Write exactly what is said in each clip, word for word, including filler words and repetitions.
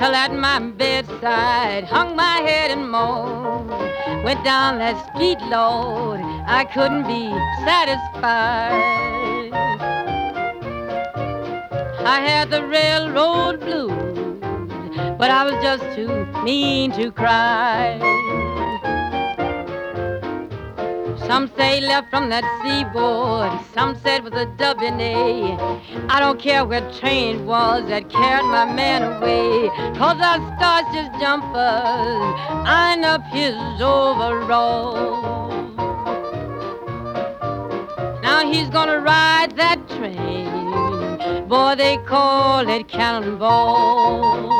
till at my bedside hung my head and moaned. Went down that street, Lord, I couldn't be satisfied. I had the railroad blues, but I was just too mean to cry. Some say left from that seaboard, some said with a W N A. I don't care where train it was that carried my man away, 'cause our stars just jumpers iron up his overall. Now he's gonna ride that train, boy, they call it Cannonball.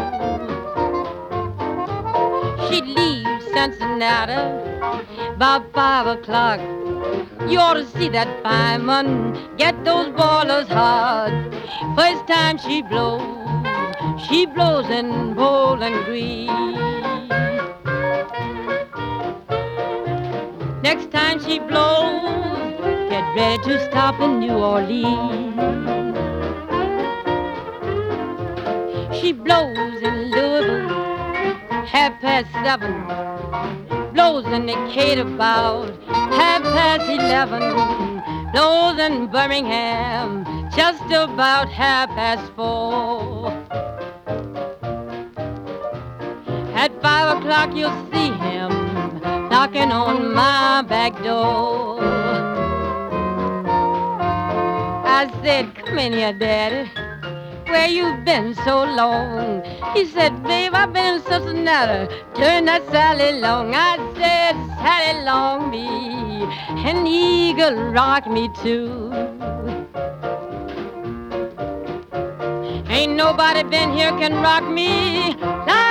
She leaves Cincinnati about five o'clock. You ought to see that fireman get those boilers hot. First time she blows, she blows in Bowling Green. Next time she blows, get ready to stop in New Orleans. She blows in Louisville, half past seven. Blows in Decatur about half past eleven. Blows in Birmingham just about half past four. At five o'clock you'll see him knocking on my back door. I said, come in here, Daddy. Where you been so long? He said, babe, I've been in Cincinnati, turn that Sally Long. I said, Sally Long me, an eagle rock me too. Ain't nobody been here can rock me like